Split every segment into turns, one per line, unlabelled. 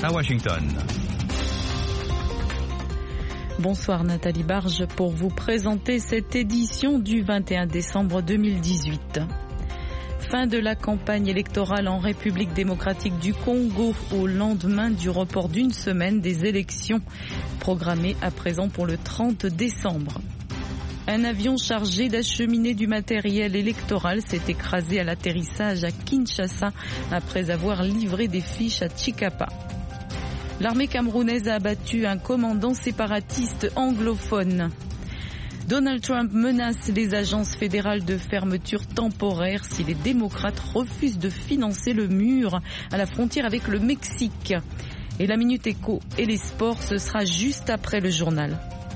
à Washington.
Bonsoir Nathalie Barge pour vous présenter cette édition du 21 décembre 2018. Fin de la campagne électorale en République démocratique du Congo au lendemain du report d'une semaine des élections programmées à présent pour le 30 décembre. Un avion chargé d'acheminer du matériel électoral s'est écrasé à l'atterrissage à Kinshasa après avoir livré des fiches à Tshikapa. L'armée camerounaise a abattu un commandant séparatiste anglophone. Donald Trump menace les agences fédérales de fermeture temporaire si les démocrates refusent de financer le mur à la frontière avec le Mexique. Et la Minute Éco et les sports, ce sera juste après le journal.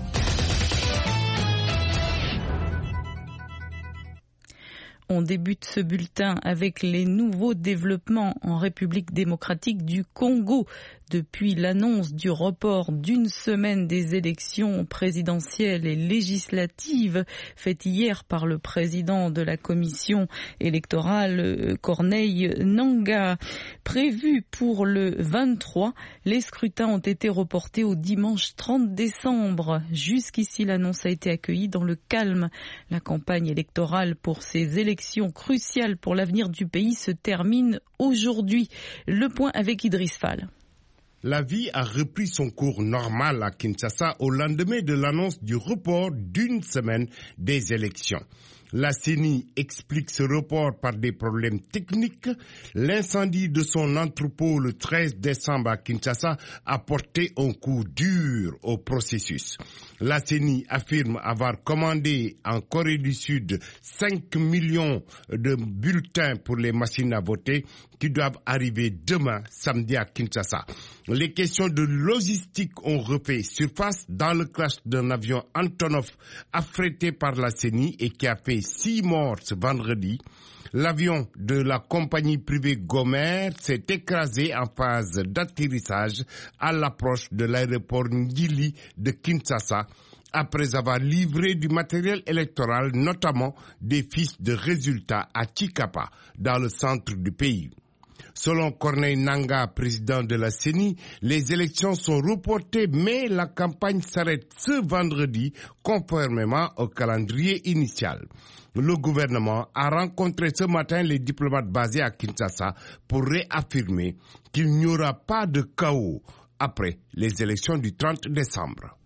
On débute ce bulletin avec les nouveaux développements en République démocratique du Congo. Depuis l'annonce du report d'une semaine des élections présidentielles et législatives faite hier par le président de la commission électorale, Corneille Nangaa, prévu pour le 23, les scrutins ont été reportés au dimanche 30 décembre. Jusqu'ici, l'annonce a été accueillie dans le calme. La campagne électorale pour ces élections cruciales pour l'avenir du pays se termine aujourd'hui. Le point avec Idriss Fall.
La vie a repris son cours normal à Kinshasa au lendemain de l'annonce du report d'une semaine des élections. La CENI explique ce report par des problèmes techniques. L'incendie de son entrepôt le 13 décembre à Kinshasa a porté un coup dur au processus. La CENI affirme avoir commandé en Corée du Sud 5 millions de bulletins pour les machines à voter qui doivent arriver demain, samedi à Kinshasa. Les questions de logistique ont refait surface dans le crash d'un avion Antonov affrété par la CENI et qui a fait 6 morts ce vendredi. L'avion de la compagnie privée Gomer s'est écrasé en phase d'atterrissage à l'approche de l'aéroport Ngili de Kinshasa après avoir livré du matériel électoral, notamment des fiches de résultats à Tshikapa, dans le centre du pays. Selon Corneille Nangaa, président de la CENI, les élections sont reportées, mais la campagne s'arrête ce vendredi, conformément au calendrier initial. Le gouvernement a rencontré ce matin les diplomates basés à Kinshasa pour réaffirmer qu'il n'y aura pas de chaos après les élections du 30 décembre.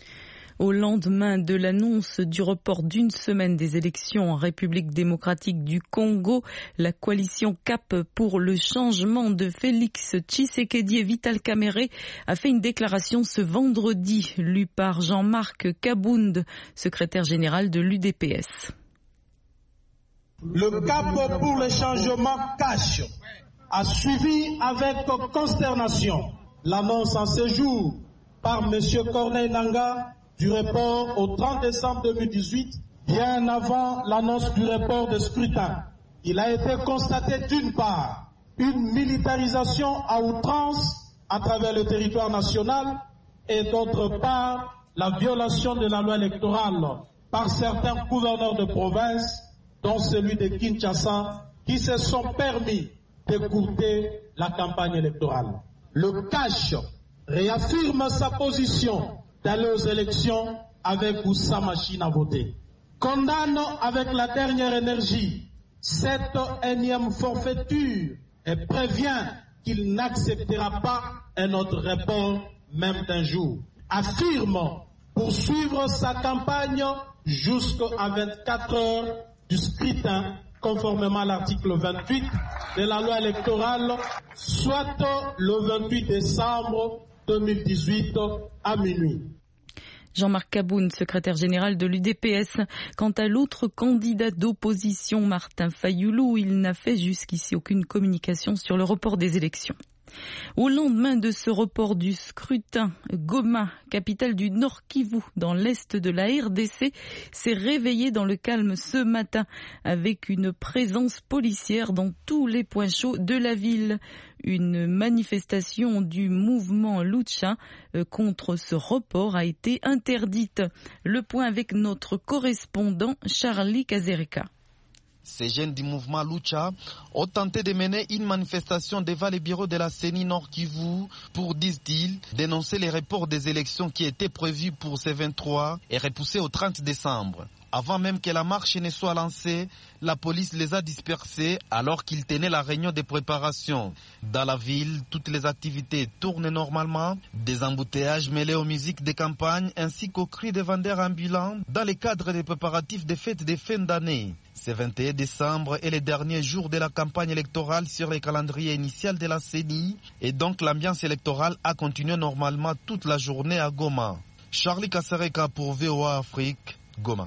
Au lendemain de l'annonce du report d'une semaine des élections en République démocratique du Congo, la coalition CAP pour le changement de Félix Tshisekedi et Vital Kamerhe a fait une déclaration ce vendredi, lue par Jean-Marc Kabound, secrétaire général de l'UDPS.
Le CAP pour le changement cash a suivi avec consternation l'annonce en ce jour par M. Corneille Nangaa du report au 30 décembre 2018, bien avant l'annonce du report de scrutin. Il a été constaté d'une part une militarisation à outrance à travers le territoire national et d'autre part la violation de la loi électorale par certains gouverneurs de province, dont celui de Kinshasa, qui se sont permis d'écourter la campagne électorale. Le CACH réaffirme sa position d'aller aux élections avec ou sans machine à voter. Condamne avec la dernière énergie cette énième forfaiture et prévient qu'il n'acceptera pas un autre report, même d'un jour. Affirme poursuivre sa campagne jusqu'à 24 heures du scrutin, conformément à l'article 28 de la loi électorale, soit le 28 décembre 2018 à minuit.
Jean-Marc Kabound, secrétaire général de l'UDPS. Quant à l'autre candidat d'opposition, Martin Fayulu, il n'a fait jusqu'ici aucune communication sur le report des élections. Au lendemain de ce report du scrutin, Goma, capitale du Nord Kivu, dans l'est de la RDC, s'est réveillée dans le calme ce matin avec une présence policière dans tous les points chauds de la ville. Une manifestation du mouvement Lucha contre ce report a été interdite. Le point avec notre correspondant Charlie Kazereka.
Ces jeunes du mouvement Lucha ont tenté de mener une manifestation devant les bureaux de la CENI Nord Kivu pour, disent-ils, dénoncer les reports des élections qui étaient prévus pour ce 23 et repoussés au 30 décembre. Avant même que la marche ne soit lancée, la police les a dispersés alors qu'ils tenaient la réunion de préparation. Dans la ville, toutes les activités tournent normalement. Des embouteillages mêlés aux musiques de campagne ainsi qu'aux cris des vendeurs ambulants dans le cadre des préparatifs des fêtes de fin d'année. Ce 21 décembre est le dernier jour de la campagne électorale sur le calendrier initial de la CENI et donc l'ambiance électorale a continué normalement toute la journée à Goma. Charlie Kassereka pour VOA Afrique, Goma.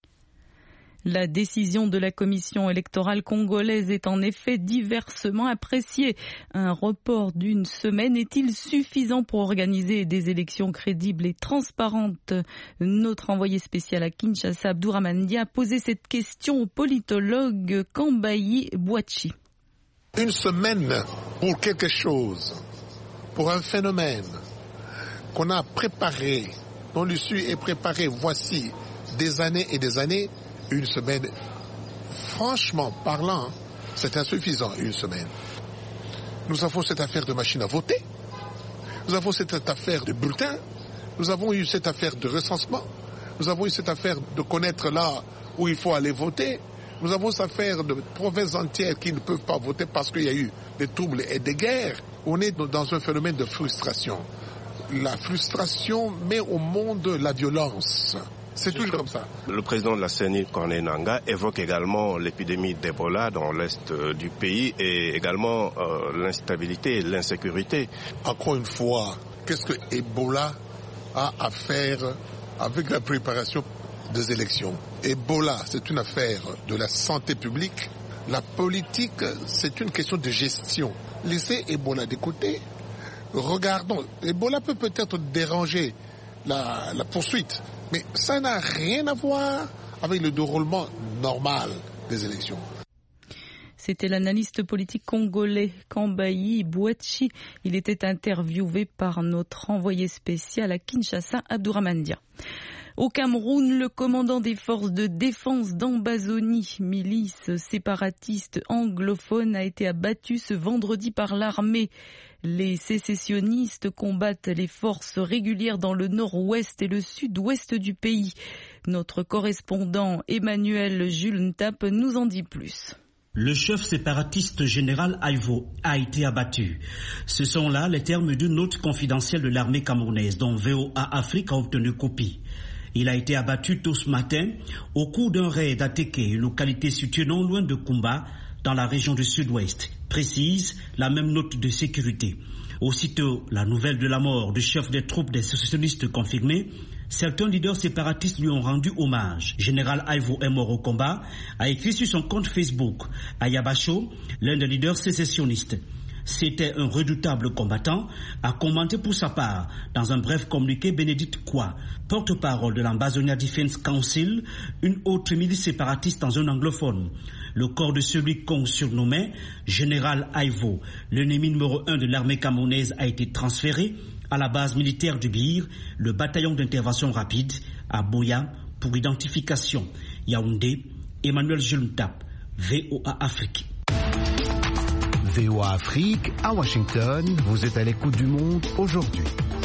La décision de la commission électorale congolaise est en effet diversement appréciée. Un report d'une semaine est-il suffisant pour organiser des élections crédibles et transparentes? Notre envoyé spécial à Kinshasa, Abdourahmane Dia, a posé cette question au politologue Kambayi Bouachi.
Une semaine pour quelque chose, pour un phénomène qu'on a préparé, dont l'issue est préparée, voici des années et des années. Une semaine, franchement parlant, c'est insuffisant, une semaine. Nous avons cette affaire de machine à voter, nous avons cette affaire de bulletins, nous avons eu cette affaire de recensement, nous avons eu cette affaire de connaître là où il faut aller voter, nous avons cette affaire de provinces entières qui ne peuvent pas voter parce qu'il y a eu des troubles et des guerres. On est dans un phénomène de frustration. La frustration met au monde la violence. C'est toujours comme ça.
Le président de la CENI, Corneille Nangaa, évoque également l'épidémie d'Ebola dans l'est du pays et également l'instabilité et l'insécurité.
Encore une fois, qu'est-ce que Ebola a à faire avec la préparation des élections? Ebola, c'est une affaire de la santé publique. La politique, c'est une question de gestion. Laissez Ebola de côté. Regardons, Ebola peut peut-être déranger la poursuite, mais ça n'a rien à voir avec le déroulement normal des élections.
C'était l'analyste politique congolais Kambayi Bouachi. Il était interviewé par notre envoyé spécial à Kinshasa, Abdourahmane Dia. Au Cameroun, le commandant des forces de défense d'Ambazonie, milice séparatiste anglophone, a été abattu ce vendredi par l'armée. Les sécessionnistes combattent les forces régulières dans le nord-ouest et le sud-ouest du pays. Notre correspondant Emmanuel Jules Ntap nous en dit plus.
Le chef séparatiste général Aivo a été abattu. Ce sont là les termes d'une note confidentielle de l'armée camerounaise dont VOA Afrique a obtenu copie. Il a été abattu tôt ce matin au cours d'un raid attaqué, une localité située non loin de Kumba, dans la région du sud-ouest, précise la même note de sécurité. Aussitôt la nouvelle de la mort du chef des troupes des sécessionnistes confirmée, certains leaders séparatistes lui ont rendu hommage. Général Aivo est mort au combat, a écrit sur son compte Facebook. Ayabacho, l'un des leaders sécessionnistes, c'était un redoutable combattant, a commenté pour sa part, dans un bref communiqué, Bénédicte Kwa, porte-parole de l'Ambazonia Defense Council, une autre milice séparatiste dans un anglophone. Le corps de celui qu'on surnommait Général Aivo, l'ennemi numéro 1 de l'armée camerounaise, a été transféré à la base militaire du Bir, le bataillon d'intervention rapide, à Boya, pour identification. Yaoundé, Emmanuel Juntap, VOA Afrique.
VOA Afrique, à Washington, vous êtes à l'écoute du monde aujourd'hui.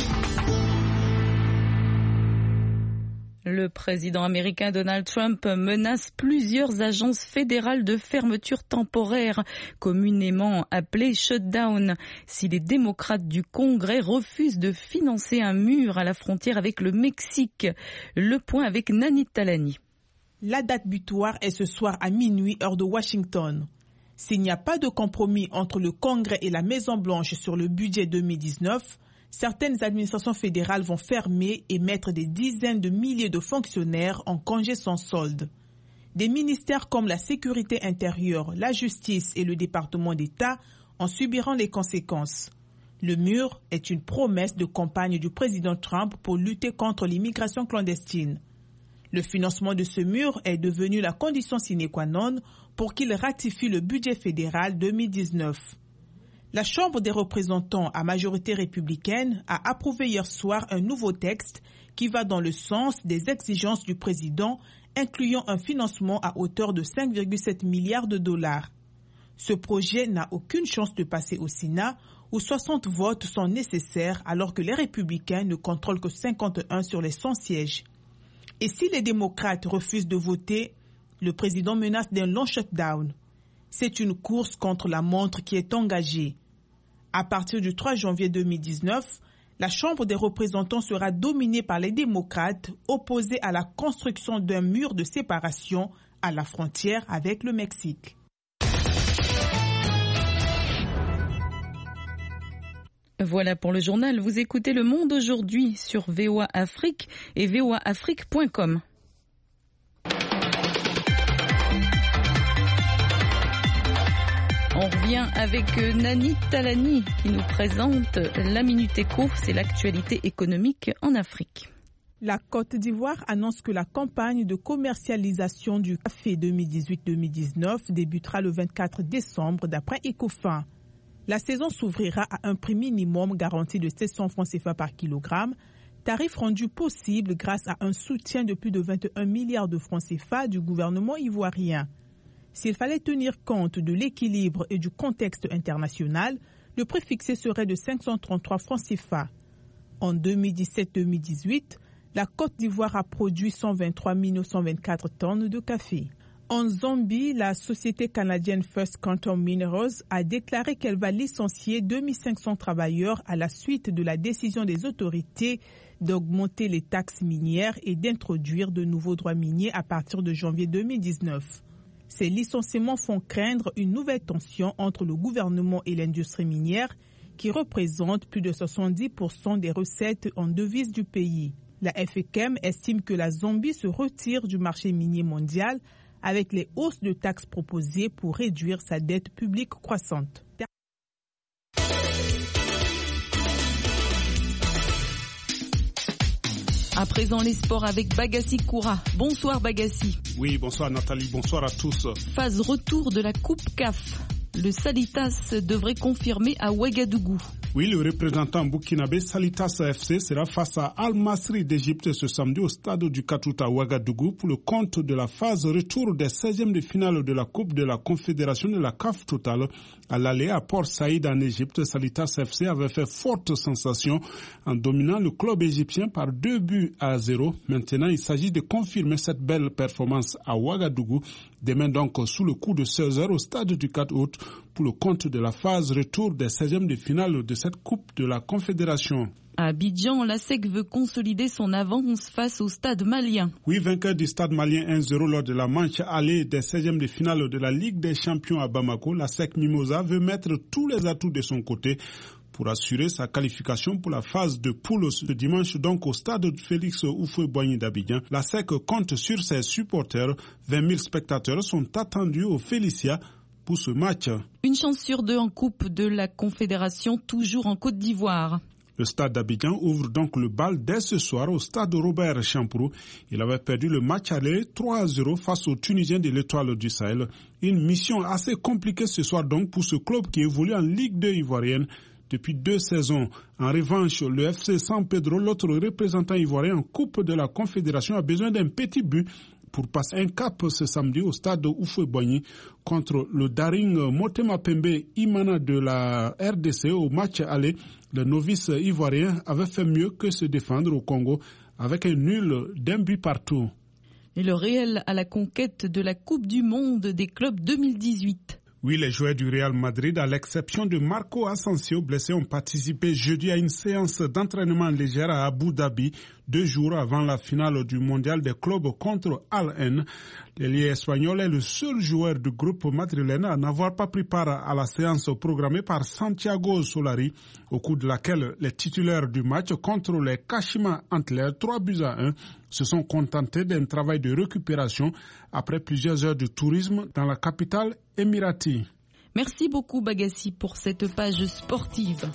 Le président américain Donald Trump menace plusieurs agences fédérales de fermeture temporaire, communément appelées shutdown, si les démocrates du Congrès refusent de financer un mur à la frontière avec le Mexique. Le point avec Nani Talani.
La date butoir est ce soir à minuit, heure de Washington. S'il n'y a pas de compromis entre le Congrès et la Maison-Blanche sur le budget 2019, certaines administrations fédérales vont fermer et mettre des dizaines de milliers de fonctionnaires en congé sans solde. Des ministères comme la sécurité intérieure, la justice et le département d'État en subiront les conséquences. Le mur est une promesse de campagne du président Trump pour lutter contre l'immigration clandestine. Le financement de ce mur est devenu la condition sine qua non pour qu'il ratifie le budget fédéral 2019. La Chambre des représentants à majorité républicaine a approuvé hier soir un nouveau texte qui va dans le sens des exigences du président, incluant un financement à hauteur de 5,7 milliards de dollars. Ce projet n'a aucune chance de passer au Sénat, où 60 votes sont nécessaires alors que les républicains ne contrôlent que 51 sur les 100 sièges. Et si les démocrates refusent de voter, le président menace d'un long shutdown. C'est une course contre la montre qui est engagée. À partir du 3 janvier 2019, la Chambre des représentants sera dominée par les démocrates opposés à la construction d'un mur de séparation à la frontière avec le Mexique.
Voilà pour le journal. Vous écoutez Le Monde aujourd'hui sur VOA Afrique et voaafrique.com. On revient avec Nani Talani qui nous présente la Minute Éco, c'est l'actualité économique en Afrique.
La Côte d'Ivoire annonce que la campagne de commercialisation du café 2018-2019 débutera le 24 décembre d'après Ecofin. La saison s'ouvrira à un prix minimum garanti de 700 francs CFA par kilogramme, tarif rendu possible grâce à un soutien de plus de 21 milliards de francs CFA du gouvernement ivoirien. S'il fallait tenir compte de l'équilibre et du contexte international, le prix fixé serait de 533 francs CFA. En 2017-2018, la Côte d'Ivoire a produit 123 924 tonnes de café. En Zambie, la société canadienne First Quantum Minerals a déclaré qu'elle va licencier 2500 travailleurs à la suite de la décision des autorités d'augmenter les taxes minières et d'introduire de nouveaux droits miniers à partir de janvier 2019. Ces licenciements font craindre une nouvelle tension entre le gouvernement et l'industrie minière qui représente plus de 70% des recettes en devises du pays. La FECM estime que la Zambie se retire du marché minier mondial avec les hausses de taxes proposées pour réduire sa dette publique croissante.
À présent, les sports avec Bagassi Koura. Bonsoir Bagassi.
Oui, bonsoir Nathalie, bonsoir à tous.
Phase retour de la Coupe CAF. Le Salitas devrait confirmer à Ouagadougou.
Oui, le représentant burkinabé Salitas FC sera face à Al Masry d'Égypte ce samedi au stade du 4 août à Ouagadougou pour le compte de la phase retour des 16e de finale de la Coupe de la Confédération de la CAF Total. À l'aller à Port Saïd en Égypte, Salitas FC avait fait forte sensation en dominant le club égyptien par 2-0. Maintenant, il s'agit de confirmer cette belle performance à Ouagadougou. Demain donc sous le coup de 16h au stade du 4 août pour le compte de la phase retour des 16e de finale de cette Coupe de la Confédération.
À Abidjan, la SEC veut consolider son avance face au stade malien.
Oui, vainqueur du stade malien 1-0 lors de la manche allée des 16e de finale de la Ligue des champions à Bamako, la SEC Mimosa veut mettre tous les atouts de son côté pour assurer sa qualification pour la phase de poule ce dimanche donc au stade Félix Houphouët-Boigny d'Abidjan. La SEC compte sur ses supporters. 20 000 spectateurs sont attendus au Félicia pour ce match.
Une chance sur deux en Coupe de la Confédération, toujours en Côte d'Ivoire.
Le stade d'Abidjan ouvre donc le bal dès ce soir au stade Robert Champrou. Il avait perdu le match aller 3-0 face aux Tunisiens de l'Étoile du Sahel. Une mission assez compliquée ce soir donc pour ce club qui évolue en Ligue 2 ivoirienne depuis 2 saisons. En revanche, le FC San Pedro, l'autre représentant ivoirien en Coupe de la Confédération, a besoin d'un petit but pour passer un cap ce samedi au stade Houphouët-Boigny contre le Daring Motema Pembe Imana de la RDC. Au match aller, le novice ivoirien avait fait mieux que se défendre au Congo avec un nul d'un but partout.
Et le Real à la conquête de la Coupe du Monde des clubs 2018.
Oui, les joueurs du Real Madrid, à l'exception de Marco Asensio, blessé, ont participé jeudi à une séance d'entraînement légère à Abu Dhabi, 2 jours avant la finale du mondial des clubs contre Al-Ain. L'ailier espagnol est le seul joueur du groupe madrilène à n'avoir pas pris part à la séance programmée par Santiago Solari, au cours de laquelle les titulaires du match contre les Kashima Antlers, 3-1, se sont contentés d'un travail de récupération après plusieurs heures de tourisme dans la capitale émiratie.
Merci beaucoup Bagassi pour cette page sportive.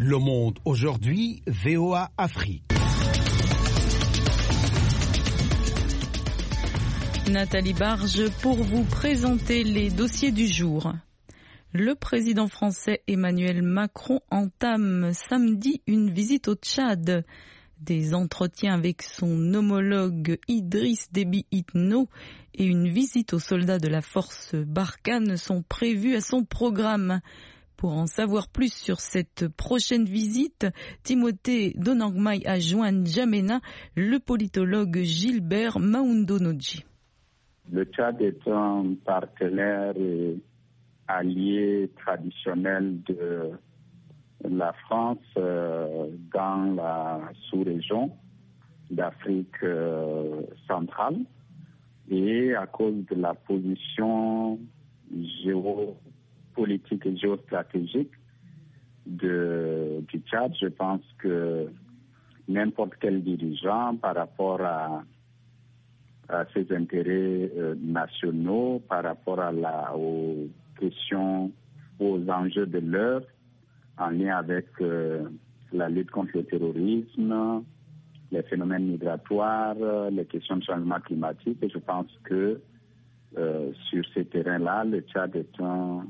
Le Monde aujourd'hui, VOA Afrique.
Nathalie Barge pour vous présenter les dossiers du jour. Le président français Emmanuel Macron entame samedi une visite au Tchad. Des entretiens avec son homologue Idriss Déby Itno et une visite aux soldats de la force Barkhane sont prévus à son programme. Pour en savoir plus sur cette prochaine visite, Timothée Donangmai a joint N'Djamena le politologue Gilbert Maoundonodji.
Le Tchad est un partenaire et allié traditionnel de la France dans la sous-région d'Afrique centrale et à cause de la position géopolitique et géostratégique du Tchad, je pense que n'importe quel dirigeant par rapport à ses intérêts nationaux, par rapport aux questions, aux enjeux de l'heure, en lien avec la lutte contre le terrorisme, les phénomènes migratoires, les questions de changement climatique. Et je pense que sur ces terrains-là, le Tchad est un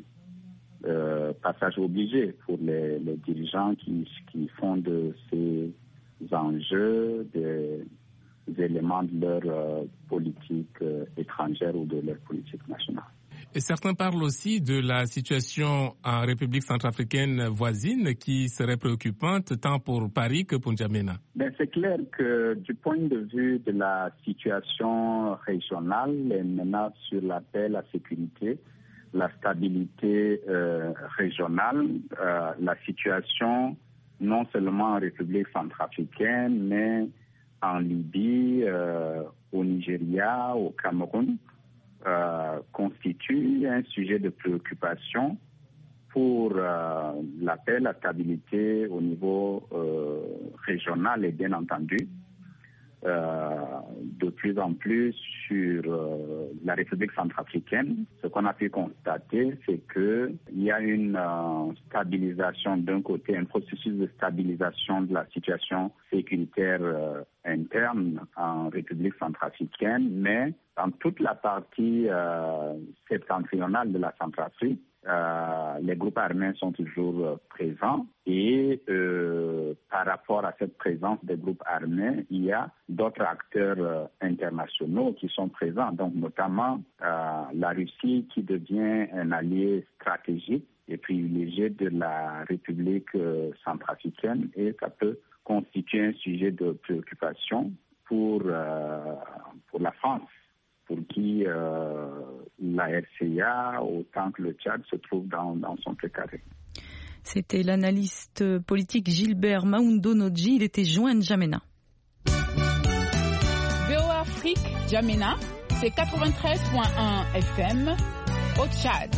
passage obligé pour les dirigeants qui font de ces enjeux des éléments de leur politique étrangère ou de leur politique nationale.
Et certains parlent aussi de la situation en République centrafricaine voisine qui serait préoccupante tant pour Paris que pour N'Djamena.
C'est clair que du point de vue de la situation régionale, les menaces sur la paix, la sécurité, la stabilité régionale, la situation non seulement en République centrafricaine, mais en Libye, au Nigeria, au Cameroun, constitue un sujet de préoccupation pour la paix, la stabilité au niveau régional et bien entendu de plus en plus sur la République centrafricaine. Ce qu'on a pu constater, c'est qu'il y a une stabilisation d'un côté, un processus de stabilisation de la situation sécuritaire interne en République centrafricaine, mais dans toute la partie septentrionale de la Centrafrique, les groupes armés sont toujours présents et par rapport à cette présence des groupes armés, il y a d'autres acteurs internationaux qui sont présents, donc notamment la Russie qui devient un allié stratégique et privilégié de la République centrafricaine et ça peut constituer un sujet de préoccupation pour la France, pour qui la RCA, autant que le Tchad, se trouve dans son précaré.
C'était l'analyste politique Gilbert Maoundonodji, il était joint à N'Djamena.
VOA Afrique, N'Djamena, c'est 93.1 FM au Tchad.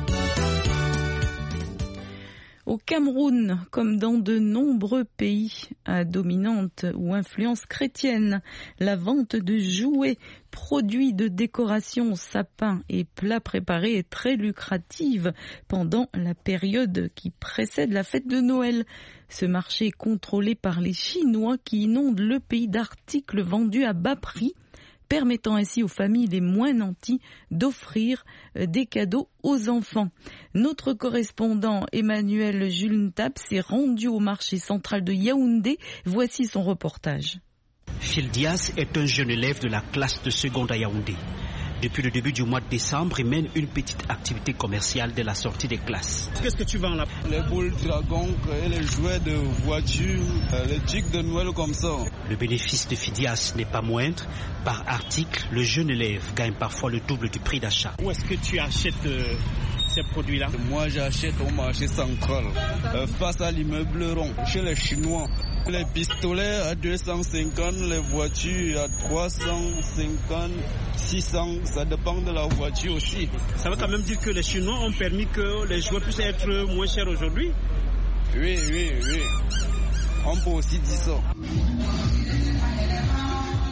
Au Cameroun, comme dans de nombreux pays à dominante ou influence chrétienne, la vente de jouets, produits de décoration, sapins et plats préparés est très lucrative pendant la période qui précède la fête de Noël. Ce marché est contrôlé par les Chinois qui inondent le pays d'articles vendus à bas prix, permettant ainsi aux familles les moins nanties d'offrir des cadeaux aux enfants. Notre correspondant Emmanuel Julntap s'est rendu au marché central de Yaoundé. Voici son reportage.
Phil Diaz est un jeune élève de la classe de seconde à Yaoundé. Depuis le début du mois de décembre, il mène une petite activité commerciale dès la sortie des classes.
Qu'est-ce que tu vends là? Les boules dragons et les jouets de voitures, les trucs de Noël comme ça.
Le bénéfice de Phidias n'est pas moindre. Par article, le jeune élève gagne parfois le double du prix d'achat.
Où est-ce que tu achètes ces produits-là? Moi, j'achète au marché central, face à l'immeuble rond, chez les Chinois. Les pistolets à 250, les voitures à 350, 600, ça dépend de la voiture aussi.
Ça veut quand même dire que les Chinois ont permis que les jouets puissent être moins chers aujourd'hui?
Oui. On peut aussi dire ça.
En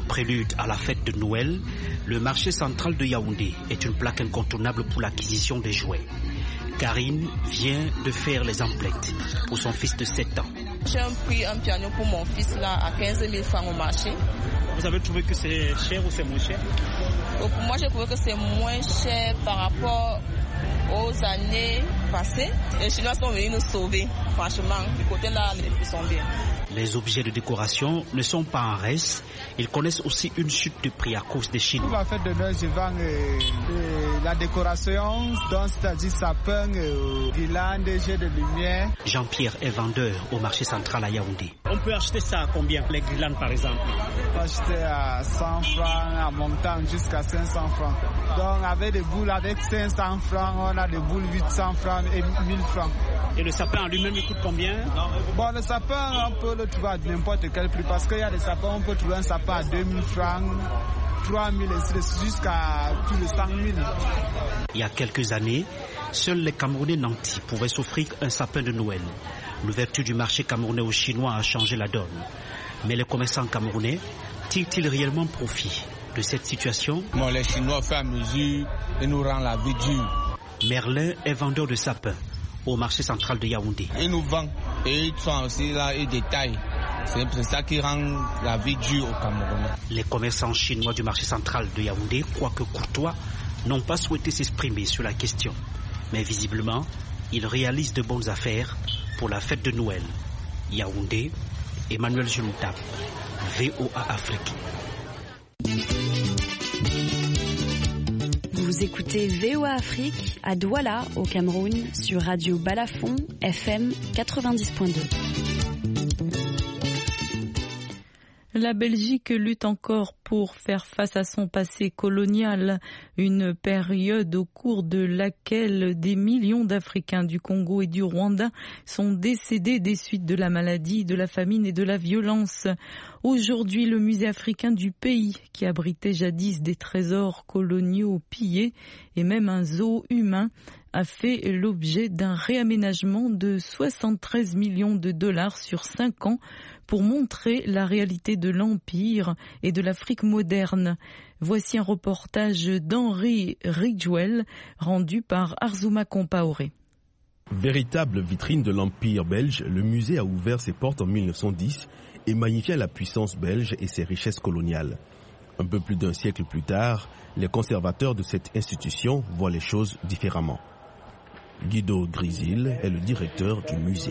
Prélude à la fête de Noël, le marché central de Yaoundé est une plaque incontournable pour l'acquisition des jouets. Karine vient de faire les emplettes pour son fils de 7 ans.
J'ai pris un piano pour mon fils là à 15 000 francs au marché.
Vous avez trouvé que c'est cher ou c'est moins cher?
Pour moi, j'ai trouvé que c'est moins cher par rapport aux années passées. Les Chinois sont venus nous sauver. Franchement, du côté là, les prix sont bien.
Les objets de décoration ne sont pas en reste. Ils connaissent aussi une chute de prix à cause des Chinois.
Pour la fête de Noël, je vends la décoration, donc c'est-à-dire sapin, guirlandes, jets de lumière.
Jean-Pierre est vendeur au marché central à Yaoundé. On peut acheter ça à combien, les guirlandes par exemple?
On peut acheter à 100 francs, à montant jusqu'à 500 francs. Donc avec des boules avec 500 francs, on a des boules 800 francs et 1000 francs.
Et le sapin en lui-même, il coûte combien?
Bon, le sapin, on peut le trouver à n'importe quel prix parce qu'il y a des sapins, on peut trouver un sapin à 2000 francs, 3000 jusqu'à plus de 100 000.
Il y a quelques années, seuls les Camerounais nantis pouvaient s'offrir un sapin de Noël. L'ouverture du marché camerounais aux Chinois a changé la donne. Mais les commerçants camerounais tirent-ils réellement profit de cette situation?
Bon, les Chinois, au fur et à mesure, ils nous rendent la vie dure.
Merlin est vendeur de sapins au marché central de Yaoundé.
Ils nous vendent et ils font aussi là, ils détaillent. C'est ça qui rend la vie dure au Cameroun.
Les commerçants chinois du marché central de Yaoundé, quoique courtois, n'ont pas souhaité s'exprimer sur la question. Mais visiblement, ils réalisent de bonnes affaires pour la fête de Noël. Yaoundé, Emmanuel Junutap, VOA Afrique.
Vous écoutez VOA Afrique à Douala, au Cameroun, sur Radio Balafon, FM 90.2.
La Belgique lutte encore pour faire face à son passé colonial, une période au cours de laquelle des millions d'Africains du Congo et du Rwanda sont décédés des suites de la maladie, de la famine et de la violence. Aujourd'hui, le musée africain du pays, qui abritait jadis des trésors coloniaux pillés et même un zoo humain, a fait l'objet d'un réaménagement de 73 millions de dollars sur 5 ans pour montrer la réalité de l'Empire et de l'Afrique moderne. Voici un reportage d'Henri Ridgewell rendu par Arzouma Compaoré.
Véritable vitrine de l'Empire belge, le musée a ouvert ses portes en 1910 et magnifia la puissance belge et ses richesses coloniales. Un peu plus d'un siècle plus tard, les conservateurs de cette institution voient les choses différemment. Guido Grisil est le directeur du musée.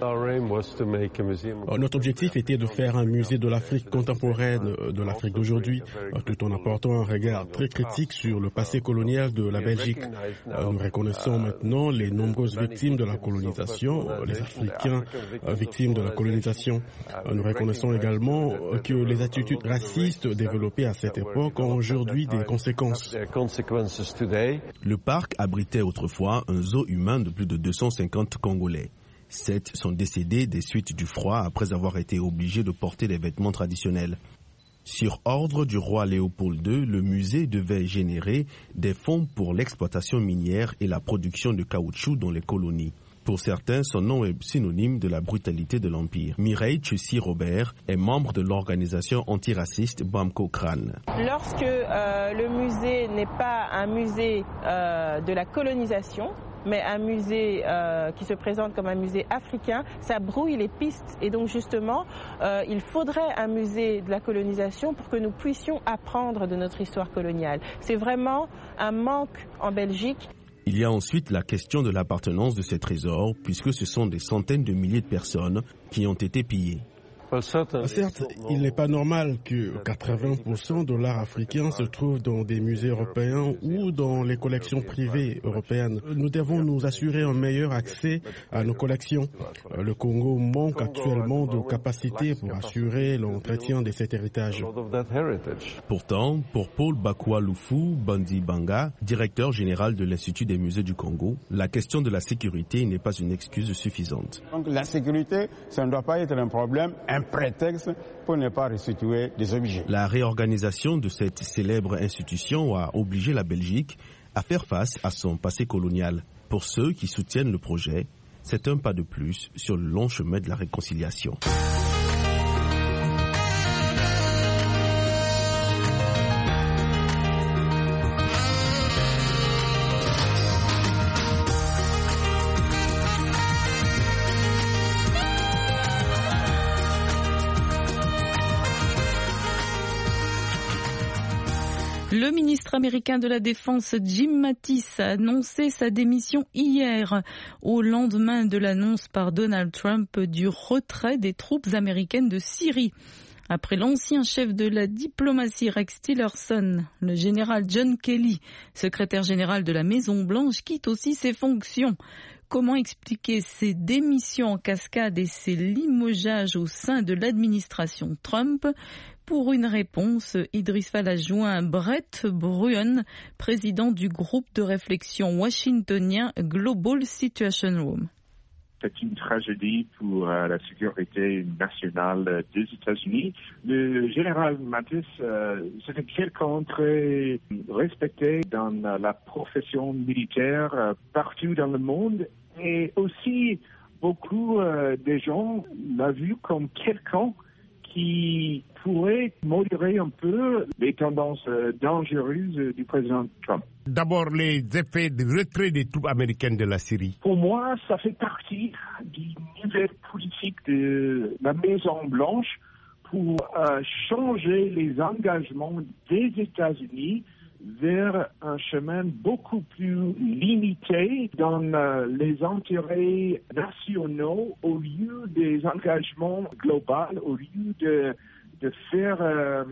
Notre objectif était de faire un musée de l'Afrique contemporaine, de l'Afrique d'aujourd'hui, tout en apportant un regard très critique sur le passé colonial de la Belgique. Nous reconnaissons maintenant les nombreuses victimes de la colonisation, les Africains victimes de la colonisation. Nous reconnaissons également que les attitudes racistes développées à cette époque ont aujourd'hui des conséquences.
Le parc abritait autrefois un zoo humain de plus de 250 Congolais. 7 sont décédés des suites du froid après avoir été obligés de porter des vêtements traditionnels. Sur ordre du roi Léopold II, le musée devait générer des fonds pour l'exploitation minière et la production de caoutchouc dans les colonies. Pour certains, son nom est synonyme de la brutalité de l'Empire. Mireille Tchussi-Robert est membre de l'organisation antiraciste Bamko Kran.
Lorsque le musée n'est pas un musée de la colonisation, mais un musée qui se présente comme un musée africain, ça brouille les pistes. Et donc justement, il faudrait un musée de la colonisation pour que nous puissions apprendre de notre histoire coloniale. C'est vraiment un manque en Belgique.
Il y a ensuite la question de l'appartenance de ces trésors, puisque ce sont des centaines de milliers de personnes qui ont été pillées.
Certes, il n'est pas normal que 80% de l'art africain se trouve dans des musées européens ou dans les collections privées européennes. Nous devons nous assurer un meilleur accès à nos collections. Le Congo manque actuellement de capacités pour assurer l'entretien de cet héritage.
Pourtant, pour Paul Bakwa-Lufu Bandi-Banga, directeur général de l'Institut des musées du Congo, la question de la sécurité n'est pas une excuse suffisante.
Donc la sécurité, ça ne doit pas être un problème, un prétexte pour ne pas restituer des objets.
La réorganisation de cette célèbre institution a obligé la Belgique à faire face à son passé colonial. Pour ceux qui soutiennent le projet, c'est un pas de plus sur le long chemin de la réconciliation.
Le ministre américain de la Défense Jim Mattis a annoncé sa démission hier, au lendemain de l'annonce par Donald Trump du retrait des troupes américaines de Syrie. Après l'ancien chef de la diplomatie Rex Tillerson, le général John Kelly, secrétaire général de la Maison-Blanche, quitte aussi ses fonctions. Comment expliquer ces démissions en cascade et ces limogeages au sein de l'administration Trump? Pour une réponse, Idriss Fall a joint Brett Bruen, président du groupe de réflexion washingtonien Global Situation Room.
C'est une tragédie pour la sécurité nationale des États-Unis. Le général Mattis, c'était quelqu'un très respecté dans la profession militaire partout dans le monde. Et aussi, beaucoup de gens l'ont vu comme quelqu'un qui pourrait modérer un peu les tendances dangereuses du président Trump.
D'abord, les effets de retrait des troupes américaines de la Syrie.
Pour moi, ça fait partie du nouvelle politique de la Maison-Blanche pour changer les engagements des États-Unis vers un chemin beaucoup plus limité dans les intérêts nationaux au lieu des engagements globaux, au lieu de faire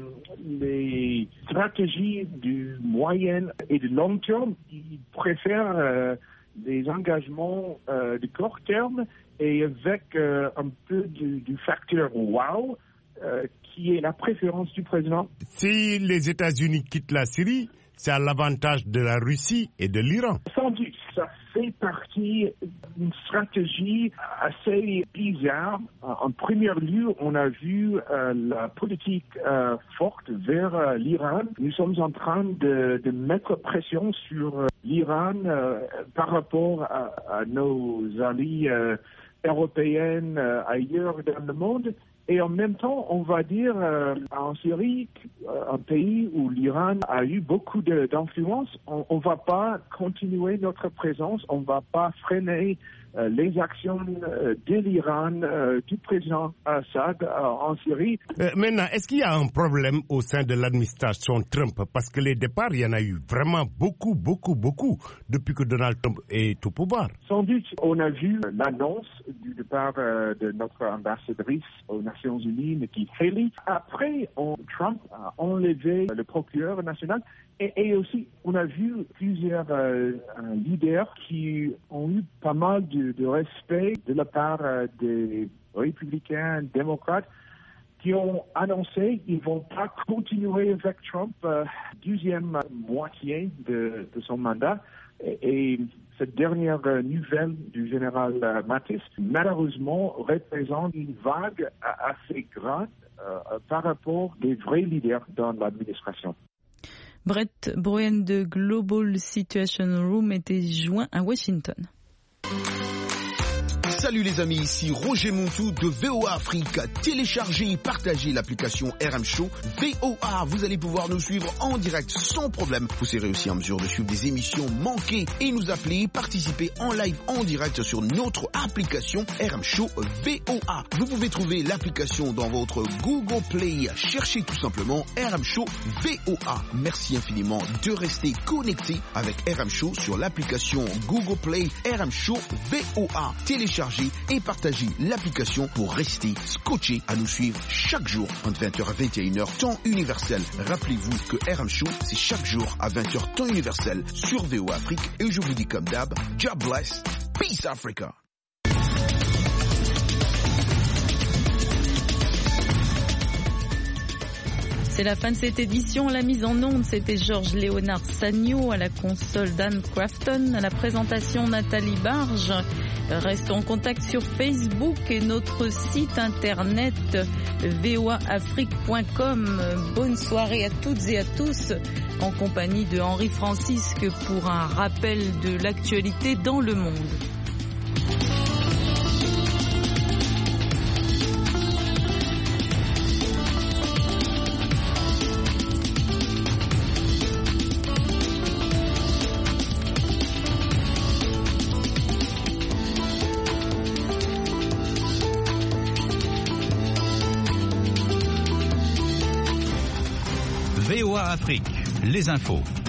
les stratégies du moyen et de long terme. Ils préfèrent des engagements de court terme et avec un peu du facteur wow qui est la préférence du président.
Si les États-Unis quittent la Syrie, c'est à l'avantage de la Russie et de l'Iran.
Sans doute, ça fait partie d'une stratégie assez bizarre. En premier lieu, on a vu la politique forte vers l'Iran. Nous sommes en train de mettre pression sur l'Iran par rapport à nos alliés européens ailleurs dans le monde. Et en même temps, on va dire en Syrie, un pays où l'Iran a eu beaucoup d'influence, on ne va pas continuer notre présence, on ne va pas freiner les actions de l'Iran, du président Assad en Syrie.
Maintenant, est-ce qu'il y a un problème au sein de l'administration Trump? Parce que les départs, il y en a eu vraiment beaucoup depuis que Donald Trump est au pouvoir.
Sans doute, on a vu l'annonce du départ de notre ambassadrice aux Nations Unies, Nikki Haley. Après, Trump a enlevé le procureur national. Et aussi, on a vu plusieurs leaders qui ont eu pas mal de respect de la part des républicains, démocrates, qui ont annoncé qu'ils ne vont pas continuer avec Trump deuxième moitié de son mandat. Et cette dernière nouvelle du général Mattis, malheureusement, représente une vague assez grande par rapport des vrais leaders dans l'administration.
Brett Bruen de Global Situation Room était joint à Washington.
Salut les amis, ici Roger Montou de VOA Afrique. Téléchargez et partagez l'application RM Show VOA. Vous allez pouvoir nous suivre en direct sans problème. Vous serez aussi en mesure de suivre des émissions manquées et nous appeler, participer en live en direct sur notre application RM Show VOA. Vous pouvez trouver l'application dans votre Google Play. Cherchez tout simplement RM Show VOA. Merci infiniment de rester connecté avec RM Show sur l'application Google Play RM Show VOA. Téléchargez et partagez l'application pour rester scotché à nous suivre chaque jour entre 20h à 21h temps universel. Rappelez-vous que RM Show, c'est chaque jour à 20h temps universel sur VOA Afrique. Et je vous dis comme d'hab, God bless, peace Africa.
C'est la fin de cette édition. La mise en onde, c'était Georges Léonard Sagno, à la console Dan Crafton, à la présentation Nathalie Barge. Restons en contact sur Facebook et notre site internet voaafrique.com. Bonne soirée à toutes et à tous, en compagnie de Henri Francisque pour un rappel de l'actualité dans le monde.
VOA Afrique.
les infos.